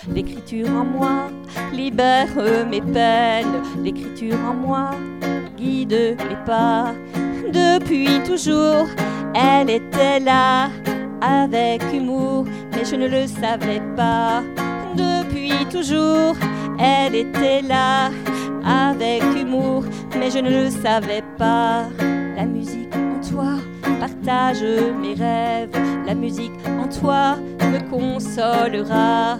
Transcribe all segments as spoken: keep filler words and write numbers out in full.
l'écriture en moi libère mes peines. L'écriture en moi guide mes pas. Depuis toujours, elle était là, avec humour, mais je ne le savais pas. Depuis toujours, elle était là, avec humour, mais je ne le savais pas. La musique en toi partage mes rêves. La musique en toi me consolera.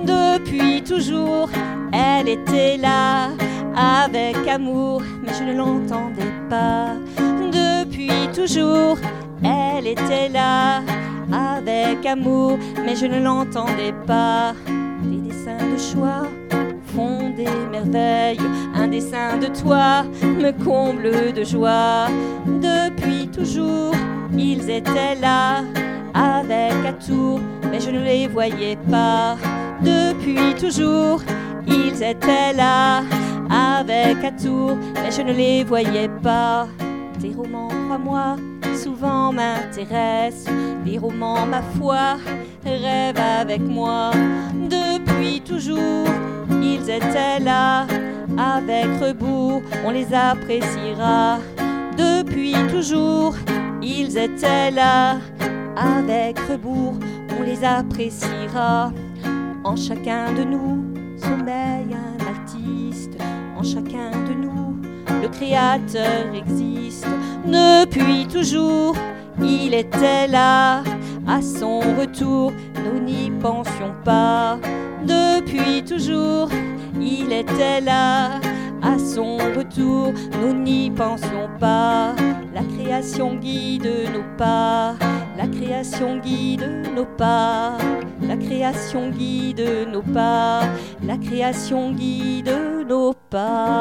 Depuis toujours, elle était là, avec amour, mais je ne l'entendais pas. Depuis toujours, elle était là, avec amour, mais je ne l'entendais pas. Des dessins de choix font des merveilles. Un dessin de toi me comble de joie. Depuis toujours, ils étaient là, avec atour, mais je ne les voyais pas. Depuis toujours, ils étaient là, avec atour, mais je ne les voyais pas. Tes romans, crois-moi, souvent m'intéressent. Les romans, ma foi, rêvent avec moi. Depuis toujours, ils étaient là, avec rebours, on les appréciera. Depuis toujours, ils étaient là, avec rebours, on les appréciera. En chacun de nous sommeille un artiste. En chacun de nous, le créateur existe. Depuis toujours, il était là, à son retour, nous n'y pensions pas. Depuis toujours, il était là, à son retour, nous n'y pensions pas. La création guide nos pas, la création guide nos pas, la création guide nos pas, la création guide nos pas.